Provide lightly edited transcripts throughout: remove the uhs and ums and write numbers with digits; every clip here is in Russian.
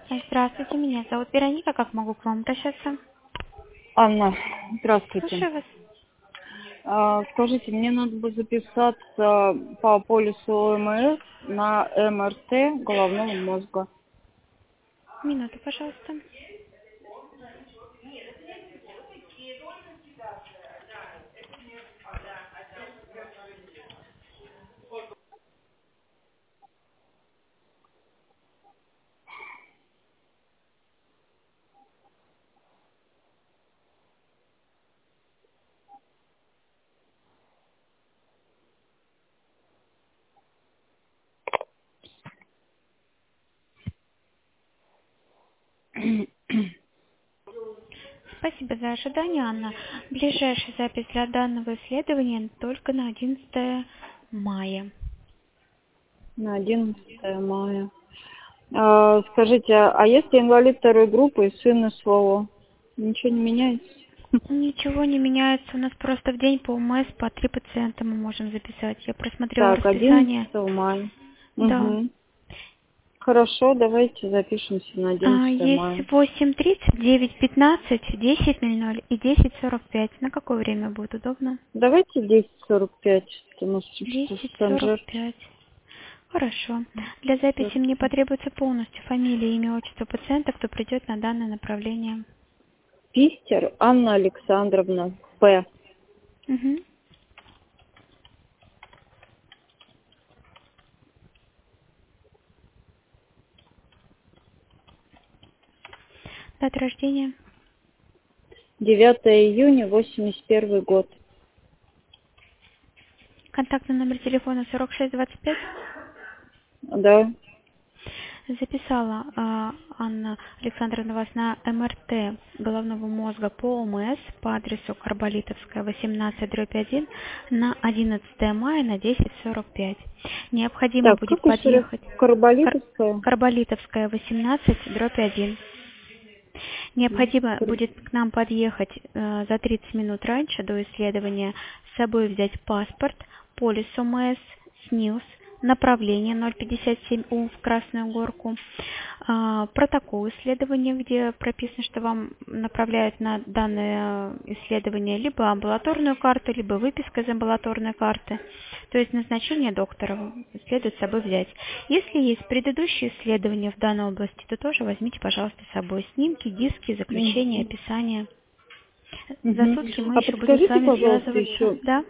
Здравствуйте, меня зовут Вероника. Как могу к вам обращаться? Анна, здравствуйте. Слушаю вас. Скажите, мне надо бы записаться по полису ОМС на МРТ головного мозга. Минуту, пожалуйста. Спасибо за ожидание, Анна. Ближайшая запись для данного исследования только на 11 мая. На 11 мая. Скажите, а если инвалид второй группы и сын СВО? Ничего не меняется? Ничего не меняется. У нас просто в день по ОМС по 3 пациента мы можем записать. Я просмотрела Так, расписание. 11 мая. Да. Угу. Хорошо, давайте запишемся на 11 Есть мая. 8:30, 9:15, 10:00 и 10:45. На какое время будет удобно? Давайте 10:45, потому что Санжер. 10:45. Хорошо. Для записи мне потребуется полностью фамилия, имя, отчество пациента, кто придет на данное направление. Пистер Анна Александровна, П. Угу. Дата рождения. 9 июня 81 год. Контактный номер телефона 4625. Да. Записала Анна Александровна вас на МРТ головного мозга по ОМС по адресу Карболитовская, 18/1 на 11 мая на 10:45. Необходимо Так, будет как еще раз? подъехать Карболитовская? Карболитовская, 18/1. Необходимо будет к нам подъехать за 30 минут раньше до исследования, с собой взять паспорт, полис ОМС, СНИЛС, направление 057У в Красную Горку, протокол исследования, где прописано, что вам направляют на данное исследование либо амбулаторную карту, либо выписка из амбулаторной карты, то есть назначение доктора следует с собой взять. Если есть предыдущие исследования в данной области, то тоже возьмите, пожалуйста, с собой снимки, диски, заключения, Мгм. описание. За Мгм. сутки мы А еще будем с подскажите, вами пожалуйста, связываться. еще Да?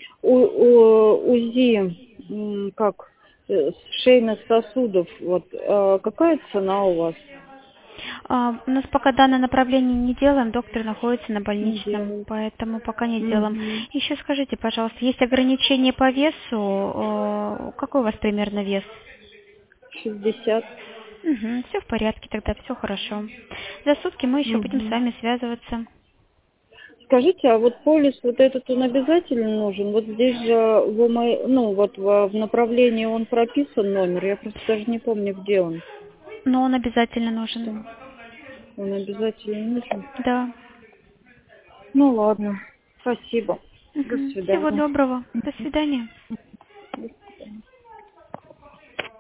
УЗИ, как шейных сосудов, вот какая цена у вас? У нас пока данное направление не делаем, доктор находится на Не больничном, делают. поэтому пока не сделаем. Мгм. Еще скажите, пожалуйста, есть ограничения по весу? Какой у вас примерно вес? 60. Угу, все в порядке, тогда все хорошо. За сутки мы еще будем с Мгм. вами связываться. Скажите, а вот полис вот этот он обязательно нужен? Вот здесь же ну вот в направлении он прописан номер, я просто даже не помню, где он. Но он обязательно нужен. Что он обязательно нужен? Да. Ну ладно, спасибо. До Угу. Всего свидания. доброго. До свидания.